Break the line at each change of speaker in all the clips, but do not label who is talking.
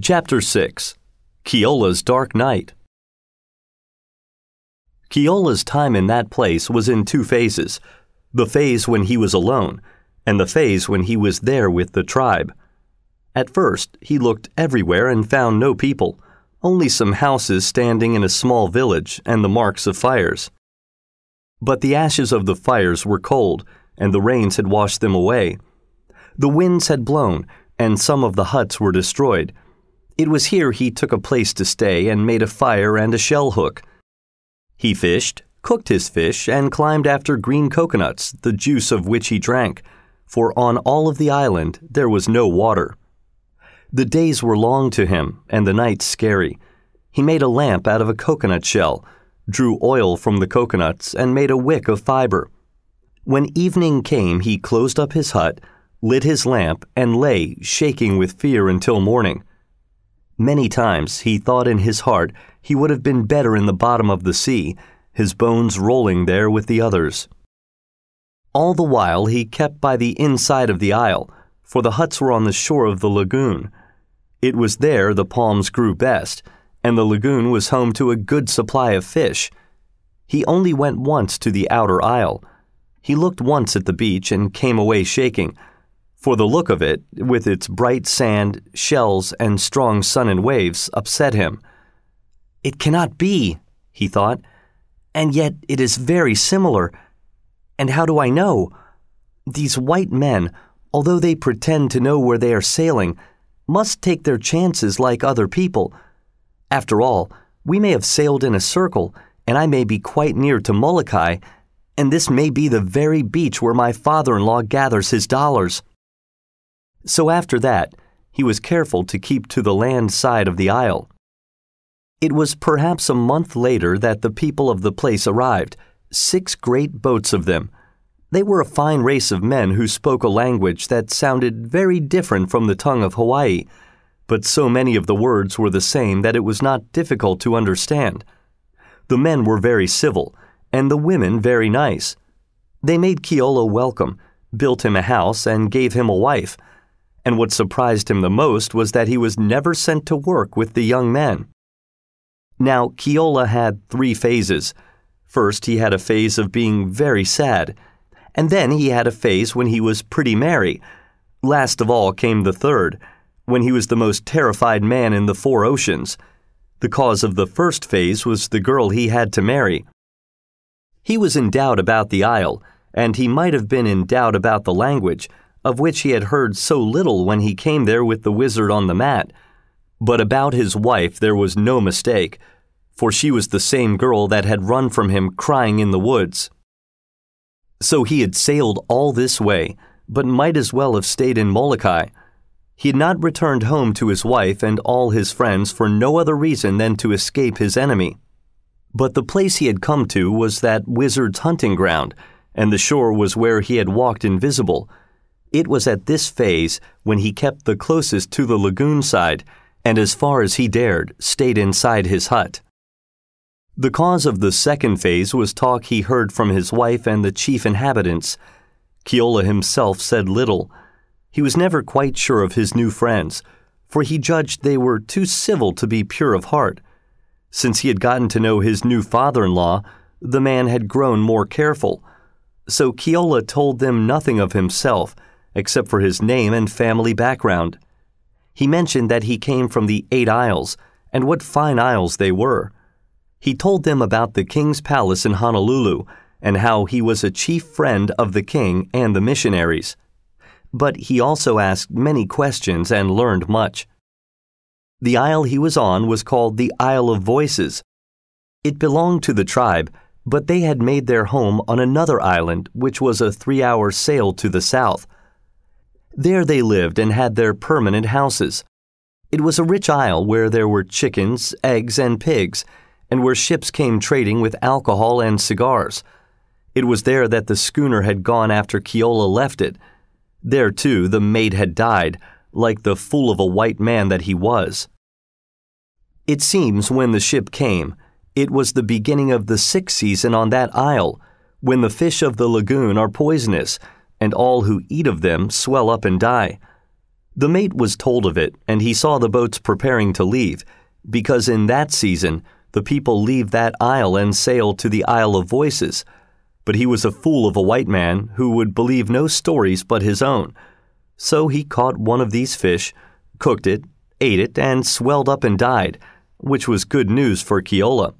Chapter 6. Kiola's Dark Night. Kiola's time in that place was in two phases, the phase when he was alone, and the phase when he was there with the tribe. At first, he looked everywhere and found no people, only some houses standing in a small village and the marks of fires. But the ashes of the fires were cold, and the rains had washed them away. The winds had blown, and some of the huts were destroyed. It was here he took a place to stay and made a fire and a shell hook. He fished, cooked his fish, and climbed after green coconuts, the juice of which he drank, for on all of the island there was no water. The days were long to him, and the nights scary. He made a lamp out of a coconut shell, drew oil from the coconuts, and made a wick of fiber. When evening came, he closed up his hut, lit his lamp, and lay, shaking with fear until morning. Many times he thought in his heart he would have been better in the bottom of the sea, his bones rolling there with the others. All the while he kept by the inside of the isle, for the huts were on the shore of the lagoon. It was there the palms grew best, and the lagoon was home to a good supply of fish. He only went once to the outer isle. He looked once at the beach and came away shaking, for the look of it, with its bright sand, shells, and strong sun and waves, upset him. "It cannot be," he thought, "and yet it is very similar. And how do I know? These white men, although they pretend to know where they are sailing, must take their chances like other people. After all, we may have sailed in a circle, and I may be quite near to Molokai, and this may be the very beach where my father-in-law gathers his dollars." So after that, he was careful to keep to the land side of the isle. It was perhaps a month later that the people of the place arrived, 6 great boats of them. They were a fine race of men who spoke a language that sounded very different from the tongue of Hawaii, but so many of the words were the same that it was not difficult to understand. The men were very civil, and the women very nice. They made Kiola welcome, built him a house, and gave him a wife. And what surprised him the most was that he was never sent to work with the young men. Now, Kiola had 3 phases. First, he had a phase of being very sad, and then he had a phase when he was pretty merry. Last of all came the third, when he was the most terrified man in the 4 oceans. The cause of the first phase was the girl he had to marry. He was in doubt about the isle, and he might have been in doubt about the language, of which he had heard so little when he came there with the wizard on the mat. But about his wife there was no mistake, for she was the same girl that had run from him crying in the woods. So he had sailed all this way, but might as well have stayed in Molokai. He had not returned home to his wife and all his friends for no other reason than to escape his enemy. But the place he had come to was that wizard's hunting ground, and the shore was where he had walked invisible. It was at this phase when he kept the closest to the lagoon side, and as far as he dared, stayed inside his hut. The cause of the second phase was talk he heard from his wife and the chief inhabitants. Kiola himself said little. He was never quite sure of his new friends, for he judged they were too civil to be pure of heart. Since he had gotten to know his new father-in-law, the man had grown more careful. So Kiola told them nothing of himself, except for his name and family background. He mentioned that he came from the 8 Isles, and what fine isles they were. He told them about the king's palace in Honolulu, and how he was a chief friend of the king and the missionaries. But he also asked many questions and learned much. The isle he was on was called the Isle of Voices. It belonged to the tribe, but they had made their home on another island, which was a 3-hour sail to the south. There they lived and had their permanent houses. It was a rich isle where there were chickens, eggs, and pigs, and where ships came trading with alcohol and cigars. It was there that the schooner had gone after Kiola left it. There, too, the mate had died, like the fool of a white man that he was. It seems when the ship came, it was the beginning of the 6th season on that isle, when the fish of the lagoon are poisonous, and all who eat of them swell up and die. The mate was told of it, and he saw the boats preparing to leave, because in that season the people leave that isle and sail to the Isle of Voices. But he was a fool of a white man who would believe no stories but his own. So he caught one of these fish, cooked it, ate it, and swelled up and died, which was good news for Kiola.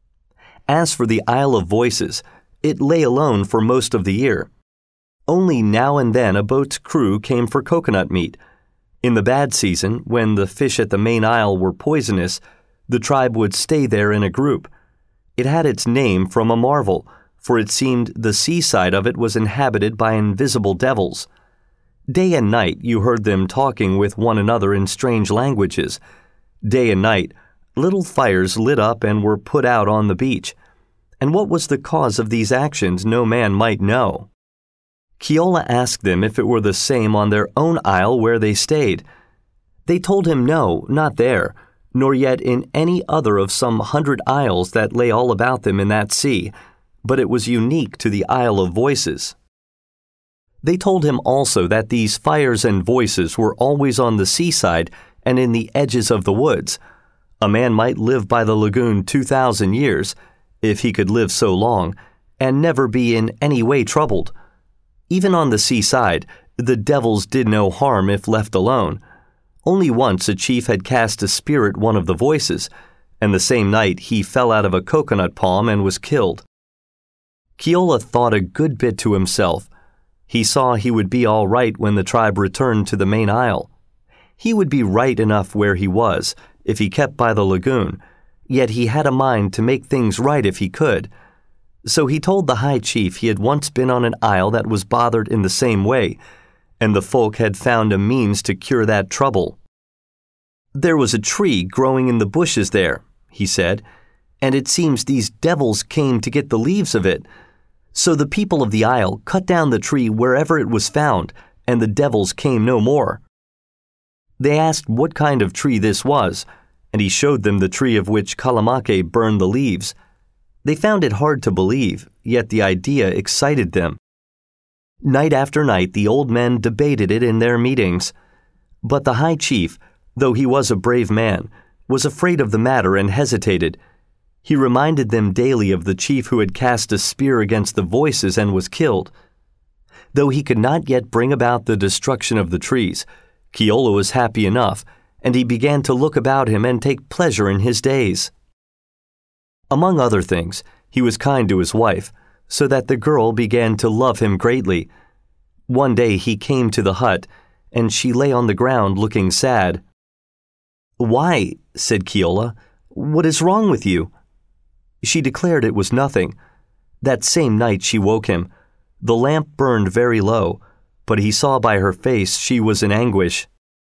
As for the Isle of Voices, it lay alone for most of the year. Only now and then a boat's crew came for coconut meat. In the bad season, when the fish at the main isle were poisonous, the tribe would stay there in a group. It had its name from a marvel, for it seemed the seaside of it was inhabited by invisible devils. Day and night you heard them talking with one another in strange languages. Day and night, little fires lit up and were put out on the beach. And what was the cause of these actions no man might know. Kiola asked them if it were the same on their own isle where they stayed. They told him no, not there, nor yet in any other of some 100 isles that lay all about them in that sea, but it was unique to the Isle of Voices. They told him also that these fires and voices were always on the seaside and in the edges of the woods. A man might live by the lagoon 2,000 years, if he could live so long, and never be in any way troubled. Even on the seaside, the devils did no harm if left alone. Only once a chief had cast a spear at one of the voices, and the same night he fell out of a coconut palm and was killed. Kiola thought a good bit to himself. He saw he would be all right when the tribe returned to the main isle. He would be right enough where he was, if he kept by the lagoon, yet he had a mind to make things right if he could. So he told the high chief he had once been on an isle that was bothered in the same way, and the folk had found a means to cure that trouble. There was a tree growing in the bushes there, he said, and it seems these devils came to get the leaves of it. So the people of the isle cut down the tree wherever it was found, and the devils came no more. They asked what kind of tree this was, and he showed them the tree of which Kalamake burned the leaves. They found it hard to believe, yet the idea excited them. Night after night the old men debated it in their meetings. But the high chief, though he was a brave man, was afraid of the matter and hesitated. He reminded them daily of the chief who had cast a spear against the voices and was killed. Though he could not yet bring about the destruction of the trees, Kiola was happy enough, and he began to look about him and take pleasure in his days. Among other things, he was kind to his wife, so that the girl began to love him greatly. One day he came to the hut, and she lay on the ground looking sad. "Why?" said Kiola. "What is wrong with you?" She declared it was nothing. That same night she woke him. The lamp burned very low, but he saw by her face she was in anguish.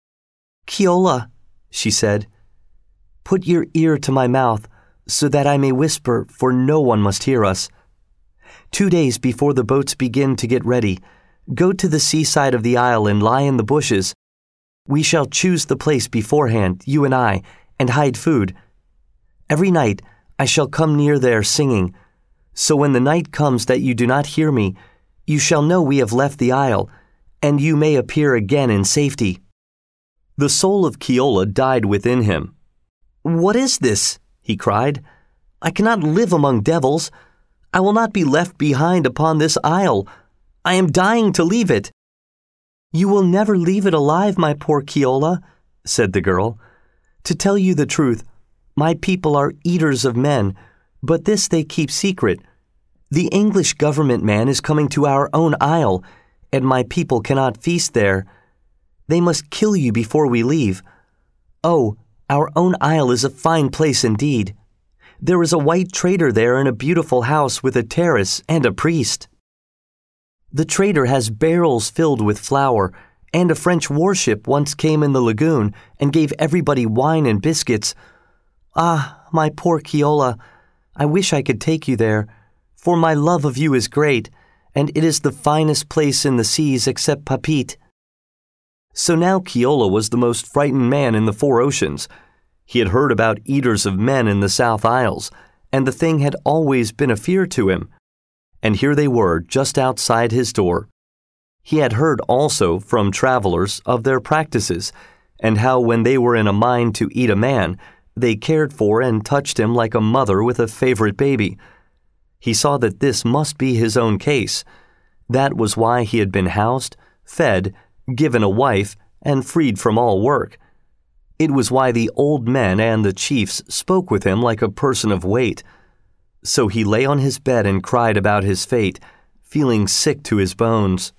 "Kiola," she said, "put your ear to my mouth, so that I may whisper, for no one must hear us. 2 days before the boats begin to get ready, go to the seaside of the isle and lie in the bushes. We shall choose the place beforehand, you and I, and hide food. Every night I shall come near there singing, so when the night comes that you do not hear me, you shall know we have left the isle, and you may appear again in safety." The soul of Kiola died within him. "What is this?" he cried. "I cannot live among devils. I will not be left behind upon this isle. I am dying to leave it." "You will never leave it alive, my poor Kiola," said the girl. "To tell you the truth, my people are eaters of men, but this they keep secret. The English government man is coming to our own isle, and my people cannot feast there. They must kill you before we leave. Oh, our own isle is a fine place indeed. There is a white trader there in a beautiful house with a terrace and a priest. The trader has barrels filled with flour, and a French warship once came in the lagoon and gave everybody wine and biscuits. Ah, my poor Kiola, I wish I could take you there, for my love of you is great, and it is the finest place in the seas except Papeete." So now Kiola was the most frightened man in the 4 oceans. He had heard about eaters of men in the South Isles, and the thing had always been a fear to him. And here they were, just outside his door. He had heard also from travelers of their practices, and how when they were in a mind to eat a man, they cared for and touched him like a mother with a favorite baby. He saw that this must be his own case. That was why he had been housed, fed, given a wife, and freed from all work. It was why the old men and the chiefs spoke with him like a person of weight. So he lay on his bed and cried about his fate, feeling sick to his bones.